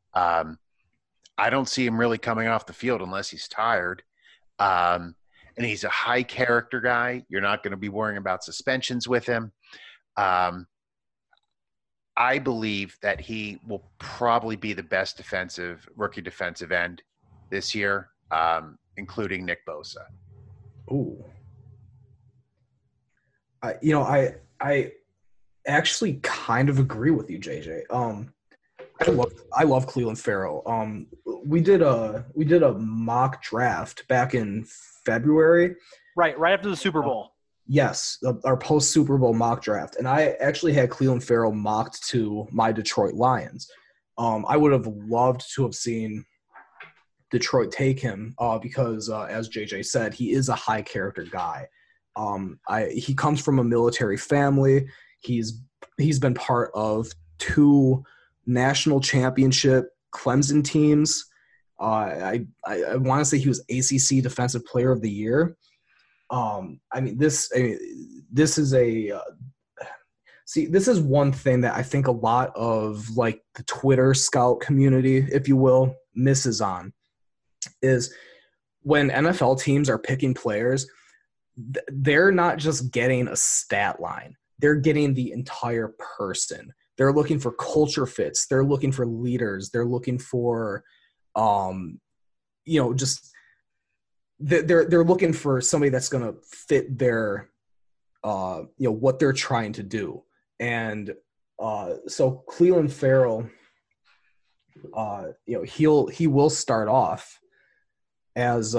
Speaker 3: I don't see him really coming off the field unless he's tired. And he's a high character guy. You're not going to be worrying about suspensions with him. I believe that he will probably be the best rookie defensive end this year, including Nick Bosa.
Speaker 1: Ooh. I actually kind of agree with you, JJ. I love Clelin Ferrell. We did a mock draft back in February.
Speaker 2: Right after the Super Bowl.
Speaker 1: Yes, our post Super Bowl mock draft, and I actually had Clelin Ferrell mocked to my Detroit Lions. I would have loved to have seen Detroit take him because, as JJ said, he is a high character guy. He comes from a military family. He's been part of 2 national championship Clemson teams. I want to say he was ACC Defensive Player of the Year. This is one thing that I think a lot of like the Twitter scout community, if you will, misses on, is when NFL teams are picking players, they're not just getting a stat line. They're getting the entire person. They're looking for culture fits. They're looking for leaders. They're looking for, just they're looking for somebody that's going to fit their, what they're trying to do. And so Clelin Ferrell, he will start off as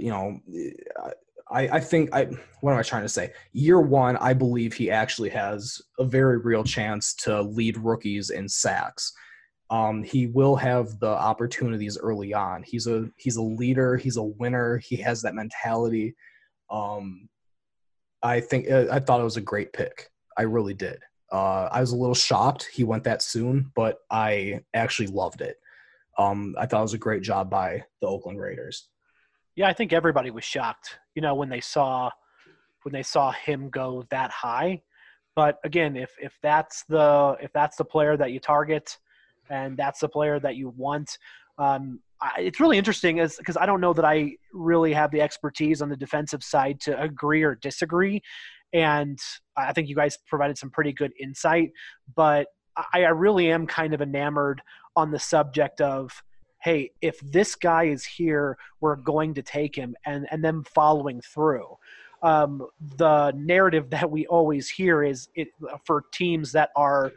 Speaker 1: I think what am I trying to say? Year 1, I believe he actually has a very real chance to lead rookies in sacks. He will have the opportunities early on. He's a leader. He's a winner. He has that mentality. I thought it was a great pick. I really did. I was a little shocked he went that soon, but I actually loved it. I thought it was a great job by the Oakland Raiders.
Speaker 2: Yeah, I think everybody was shocked, when they saw him go that high. But again, if that's the player that you target, and that's the player that you want, it's really interesting because I don't know that I really have the expertise on the defensive side to agree or disagree. And I think you guys provided some pretty good insight, but I really am kind of enamored on the subject of, hey, if this guy is here, we're going to take him, and them following through. The narrative that we always hear is for teams that are,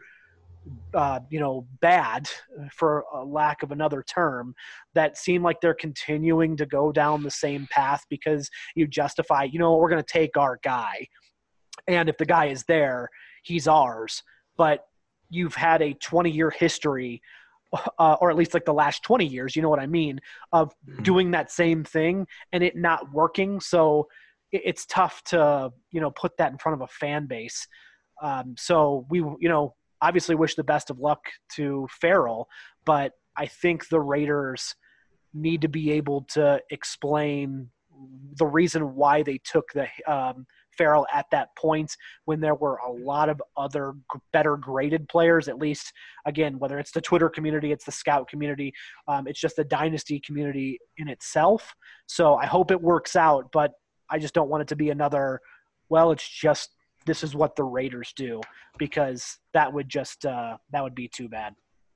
Speaker 2: bad, for a lack of another term, that seem like they're continuing to go down the same path because you justify, we're going to take our guy. And if the guy is there, he's ours. But you've had a 20-year history, or at least like the last 20 years, you know what I mean, of doing that same thing and it not working. So it's tough to, put that in front of a fan base. So we, obviously wish the best of luck to Ferrell, but I think the Raiders need to be able to explain the reason why they took the Ferrell at that point when there were a lot of other better graded players, at least, again, whether it's the Twitter community, it's the scout community, it's just the dynasty community in itself. So I hope it works out, but I just don't want it to be another, well, it's just, this is what the Raiders do, because that would just, that would be too bad.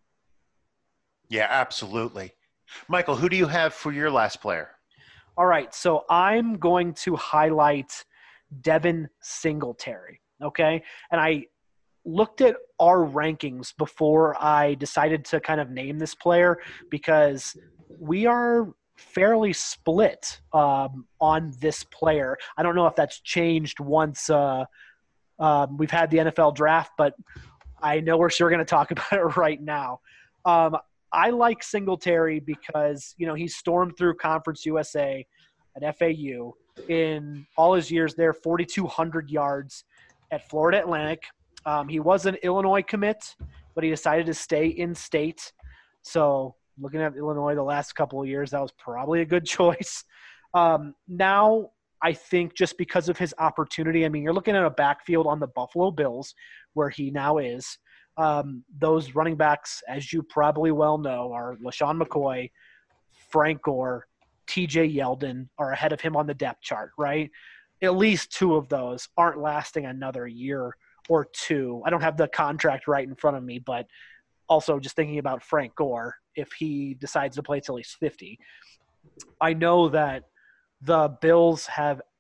Speaker 3: Yeah, absolutely. Michael, who do you have for your last player?
Speaker 2: All right. So I'm going to highlight Devin Singletary. Okay. And I looked at our rankings before I decided to kind of name this player because we are fairly split on this player. I don't know if that's changed once we've had the NFL draft, but I know we're sure going to talk about it right now. I like Singletary because, he stormed through Conference USA at FAU. In all his years there, 4,200 yards at Florida Atlantic. He was an Illinois commit, but he decided to stay in state. So looking at Illinois the last couple of years, that was probably a good choice. Now, I think just because of his opportunity, you're looking at a backfield on the Buffalo Bills where he now is. Those running backs, as you probably well know, are LaShawn McCoy, Frank Gore, TJ Yeldon are ahead of him on the depth chart, right? At least 2 of those aren't lasting another year or 2. I don't have the contract right in front of me, but also just thinking about Frank Gore, if he decides to play till he's 50. I know that the Bills have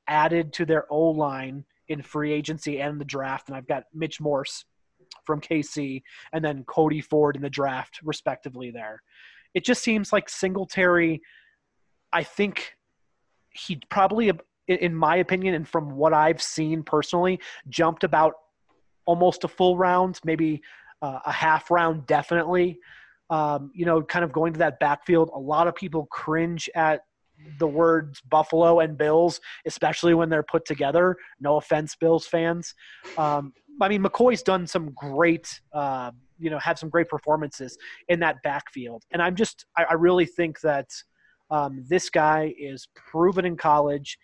Speaker 2: added to their O-line in free agency and the draft, and I've got Mitch Morse from KC and then Cody Ford in the draft, respectively there. It just seems like Singletary, I think he probably, in my opinion and from what I've seen personally, jumped about almost a full round, maybe a half round definitely. Kind of going to that backfield, a lot of people cringe at the words Buffalo and Bills, especially when they're put together. No offense, Bills fans. McCoy's done some great, had some great performances in that backfield. And I really think that this guy is proven in college.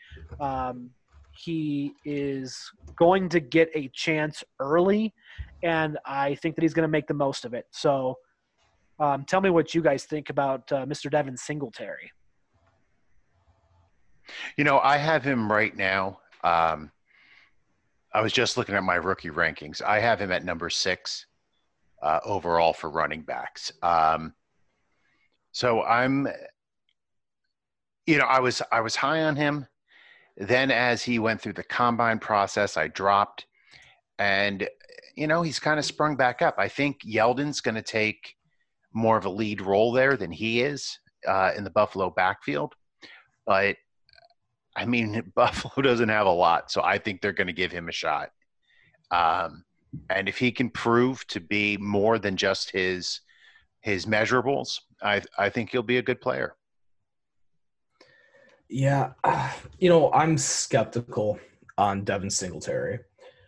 Speaker 2: He is going to get a chance early, and I think that he's going to make the most of it. So tell me what you guys think about Mr. Devin Singletary.
Speaker 3: I have him right now. I was just looking at my rookie rankings. I have him at number 6 overall for running backs. So I'm, I was high on him. Then as he went through the combine process, I dropped. And, he's kind of sprung back up. I think Yeldon's going to take more of a lead role there than he is in the Buffalo backfield. But Buffalo doesn't have a lot, so I think they're going to give him a shot. And if he can prove to be more than just his measurables, I think he'll be a good player.
Speaker 1: Yeah, I'm skeptical on Devin Singletary.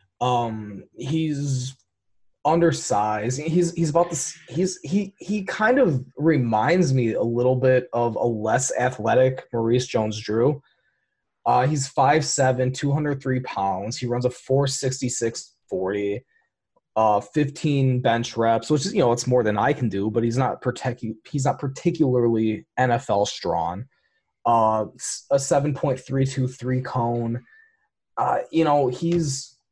Speaker 1: He's undersized. He's about this. He kind of reminds me a little bit of a less athletic Maurice Jones-Drew. He's 5'7", 203 pounds. He runs a 4.66 40, 15 bench reps, which is, it's more than I can do, but he's not particularly NFL strong. A 7.323 cone. He's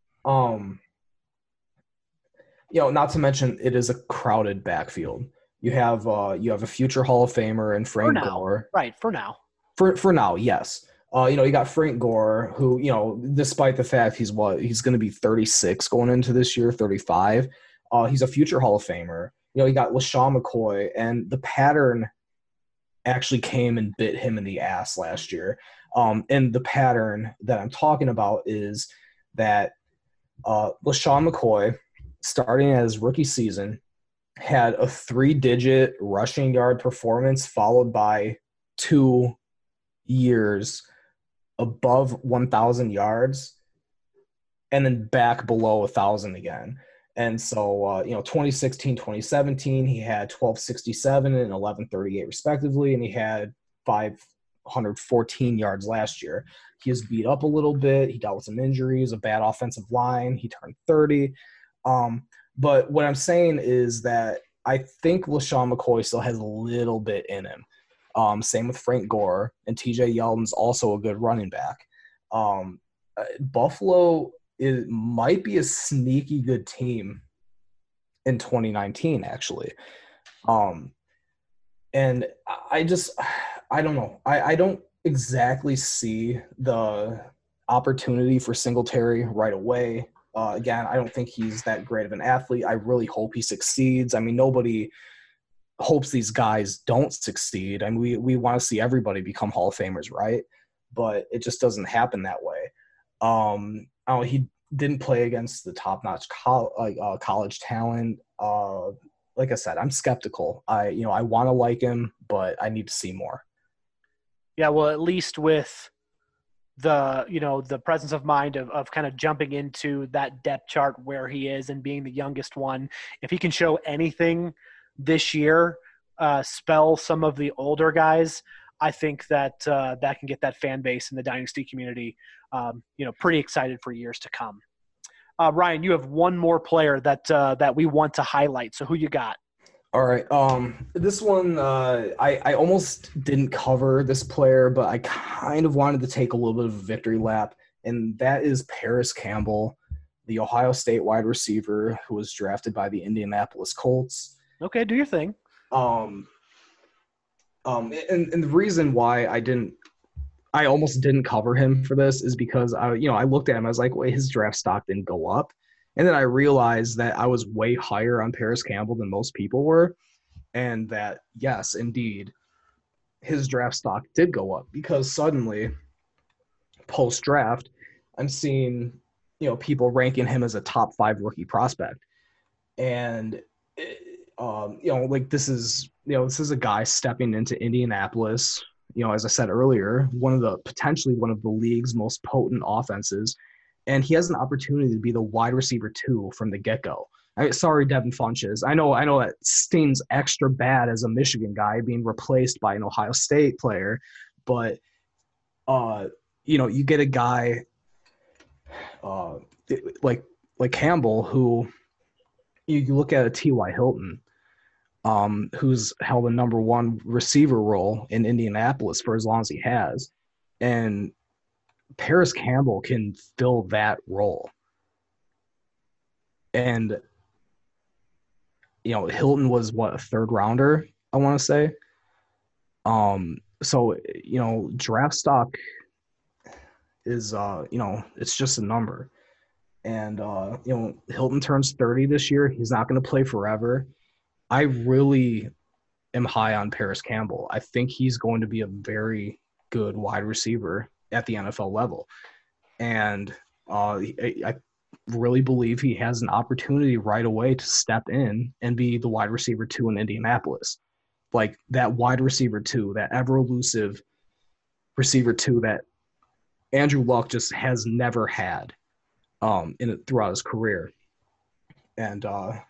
Speaker 1: not to mention it is a crowded backfield. You have a future Hall of Famer in Frank Gore.
Speaker 2: Right, for now.
Speaker 1: For now, yes. You got Frank Gore, who, despite the fact he's going to be 36 going into this year, 35. He's a future Hall of Famer. You got LaShawn McCoy, and the pattern actually came and bit him in the ass last year. And the pattern that I'm talking about is that LaShawn McCoy, starting at his rookie season, had a 3-digit rushing yard performance followed by 2 years above 1,000 yards and then back below 1,000 again. And so, 2016, 2017, he had 1,267 and 1,138 respectively, and he had 514 yards last year. He was beat up a little bit. He dealt with some injuries, a bad offensive line. He turned 30. But what I'm saying is that I think LaShawn McCoy still has a little bit in him. Same with Frank Gore, and TJ Yeldon's also a good running back. Buffalo might be a sneaky good team in 2019, actually. And I don't know. I don't exactly see the opportunity for Singletary right away. Again, I don't think he's that great of an athlete. I really hope he succeeds. Nobody hopes these guys don't succeed. We want to see everybody become Hall of Famers, right? But it just doesn't happen that way. He didn't play against the top-notch college talent. Like I said, I'm skeptical. I want to like him, but I need to see more.
Speaker 2: Yeah, well, at least with the presence of mind of kind of jumping into that depth chart where he is and being the youngest one, if he can show anything this year, spell some of the older guys, I think that that can get that fan base in the dynasty community, pretty excited for years to come. Ryan, you have one more player that we want to highlight. So who you got?
Speaker 1: All right. This one, I almost didn't cover this player, but I kind of wanted to take a little bit of a victory lap, and that is Paris Campbell, the Ohio State wide receiver who was drafted by the Indianapolis Colts.
Speaker 2: Okay, do your thing.
Speaker 1: And the reason why I didn't I almost didn't cover him for this is because I looked at him. I was like, wait, his draft stock didn't go up. And then I realized that I was way higher on Paris Campbell than most people were. And that, yes, indeed, his draft stock did go up because suddenly, post draft, I'm seeing, people ranking him as a top 5 rookie prospect. And, this is a guy stepping into Indianapolis, as I said earlier, potentially one of the league's most potent offenses. And he has an opportunity to be the wide receiver 2 from the get-go. Sorry, Devin Funchess. I know that stings extra bad as a Michigan guy being replaced by an Ohio State player, but you get a guy like Campbell who you look at a T.Y. Hilton, who's held a number 1 receiver role in Indianapolis for as long as he has, and Paris Campbell can fill that role. And Hilton was a 3rd rounder, I want to say. So draft stock is it's just a number. And Hilton turns 30 this year. He's not going to play forever. I really am high on Paris Campbell. I think he's going to be a very good wide receiver at the NFL level. And I really believe he has an opportunity right away to step in and be the wide receiver 2 in Indianapolis. Like that wide receiver 2, that ever elusive receiver 2 that Andrew Luck just has never had throughout his career. And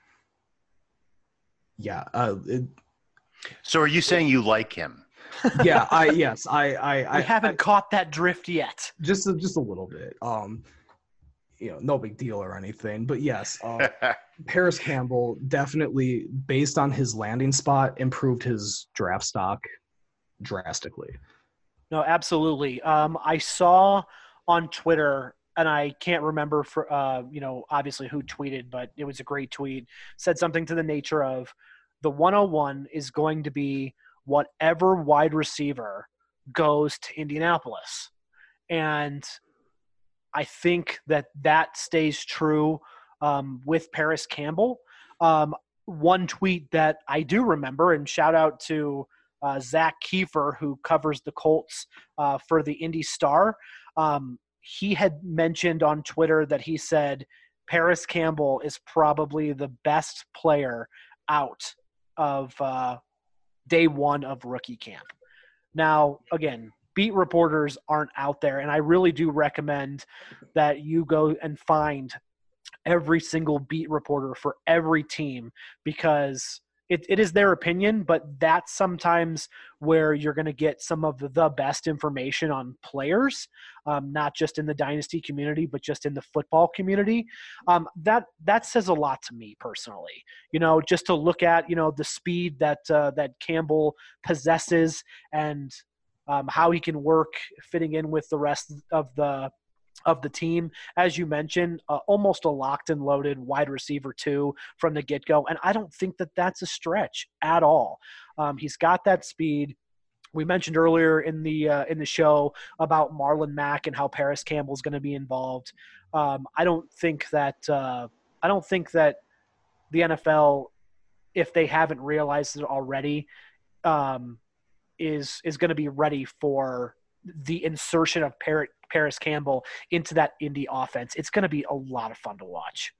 Speaker 3: so are you saying you like him?
Speaker 1: Yeah, I
Speaker 2: haven't caught that drift yet.
Speaker 1: Just a little bit. No big deal or anything, but yes, Paris Campbell definitely, based on his landing spot, improved his draft stock drastically.
Speaker 2: No, absolutely. I saw on Twitter, and I can't remember obviously who tweeted, but it was a great tweet, said something to the nature of the 101 is going to be whatever wide receiver goes to Indianapolis. And I think that stays true with Paris Campbell. One tweet that I do remember, and shout out to Zach Kiefer, who covers the Colts for the Indy Star. He had mentioned on Twitter that he said Paris Campbell is probably the best player out of day 1 of rookie camp. Now, again, beat reporters aren't out there, and I really do recommend that you go and find every single beat reporter for every team, because it is their opinion, but that's sometimes where you're going to get some of the best information on players, not just in the dynasty community, but just in the football community. That says a lot to me personally, just to look at, the speed that Campbell possesses and how he can work fitting in with the rest of the team. As you mentioned, almost a locked and loaded wide receiver 2 from the get-go. And I don't think that that's a stretch at all. He's got that speed. We mentioned earlier in the show about Marlon Mack and how Paris Campbell's going to be involved. I don't think that the NFL, if they haven't realized it already, is going to be ready for the insertion of Paris Campbell into that Indy offense. It's going to be a lot of fun to watch.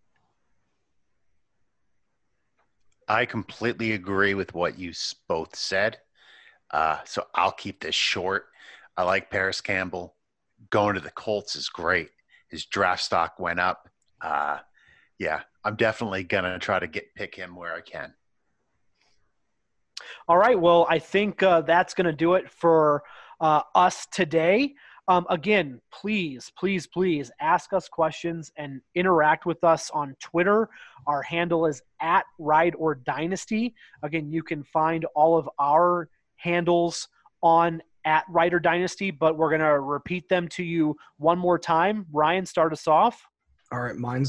Speaker 3: I completely agree with what you both said. So I'll keep this short. I like Paris Campbell. Going to the Colts is great. His draft stock went up. I'm definitely going to try to pick him where I can.
Speaker 2: All right. Well, I think that's going to do it for us today. Again, please ask us questions and interact with us on Twitter. Our handle is @RideOrDynasty. Again, you can find all of our handles on @RideOrDynasty, but we're going to repeat them to you one more time. Ryan, start us off.
Speaker 1: All right. Mine's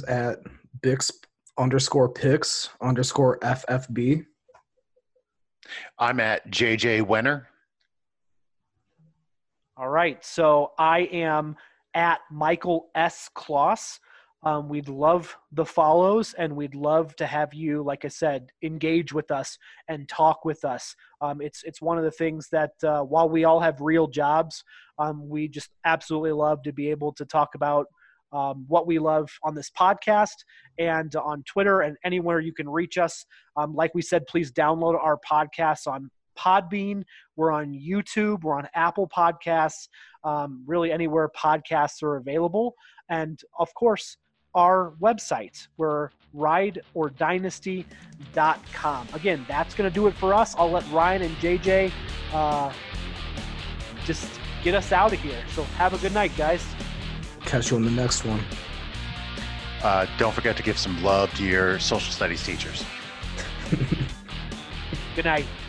Speaker 1: @Bix_Picks_FFB.
Speaker 3: I'm @JJ Wenner.
Speaker 2: All right. So I am at Michael S. Kloss. We'd love the follows, and we'd love to have you, like I said, engage with us and talk with us. It's one of the things that while we all have real jobs, we just absolutely love to be able to talk about what we love on this podcast and on Twitter and anywhere you can reach us. Like we said, please download our podcasts on Podbean. We're on YouTube. We're on Apple Podcasts. Really anywhere podcasts are available. And of course, our website, we're rideordynasty.com. Again, that's going to do it for us. I'll let Ryan and JJ just get us out of here. So have a good night, guys.
Speaker 1: Catch you on the next one.
Speaker 3: Don't forget to give some love to your social studies teachers.
Speaker 2: Good night.